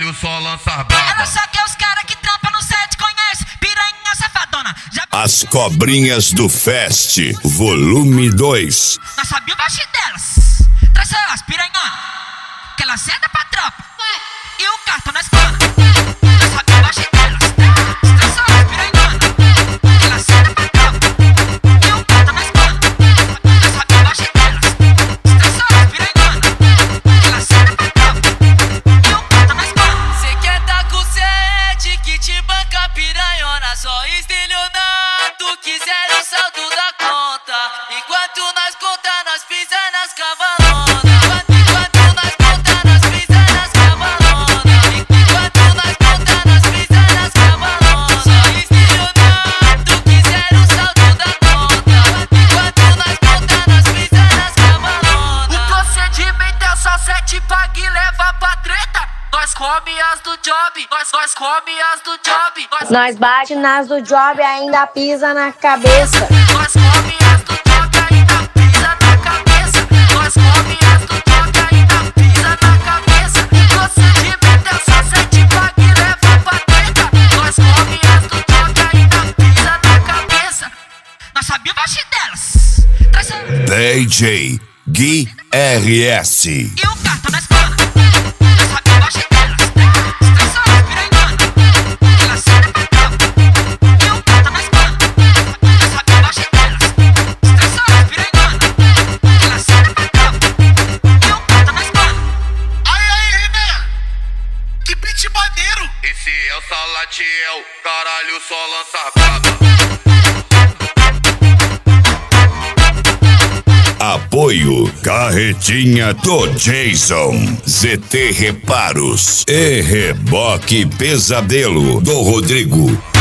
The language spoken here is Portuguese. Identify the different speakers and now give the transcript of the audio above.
Speaker 1: caralho, só lança braba.
Speaker 2: Ela só quer os caras que trampa no set, conhece, piranha safadona.
Speaker 3: As Cobrinhas do Fest, volume 2.
Speaker 2: Nós sabia o baixo delas. Traz elas, piranhona, que ela ceda pra tropa. E o cartão na escola. Nós sabia o baixo delas. Traz elas, piranhona, que ela ceda pra tropa. E o cartão na escola. Nós sabia o baixo delas. Traz elas, piranhona, que ela ceda pra tropa. E o cartão na escola.
Speaker 4: Cê quer tá com sede que te banca piranhona, só estelionato, quiser o saldo da conta. Enquanto nós conta, nós pisa nas cavalonas. Enquanto nós conta, nós pisa nas cavalonas. Enquanto nós conta, nós pisa nas cavalonas. Só estelionato, quiser o saldo da conta. Enquanto nós conta, nós pisa nas cavalonas. O procedimento é só 7 paga e leva pra treta. Nós come as do job, nós come as do job.
Speaker 5: Nós bate nas do job e ainda pisa na cabeça.
Speaker 4: Nós come as do job e ainda pisa na cabeça. Nós come as do job e ainda pisa na cabeça. O procedimento é só 7 paga e leva pra treta. Nós come as do job e ainda pisa na cabeça.
Speaker 2: Nós sabia o baixo delas. Traz elas.
Speaker 3: DJ Gui RS.
Speaker 2: E o cartão na escola. Nós sabia o baixo delas. Traz elas, piranhona, que ela ceda pra tropa. E o cartão na escola. Nós sabia o baixo delas. Traz elas, piranhona, que ela ceda pra tropa. E o cartão na escola.
Speaker 6: Aí, Renan, que beat maneiro.
Speaker 1: Esse é o Salatiel, caralho, só lança braba.
Speaker 3: Apoio Carretinha do Jason, ZT Reparos e Reboque Pesadelo do Rodrigo.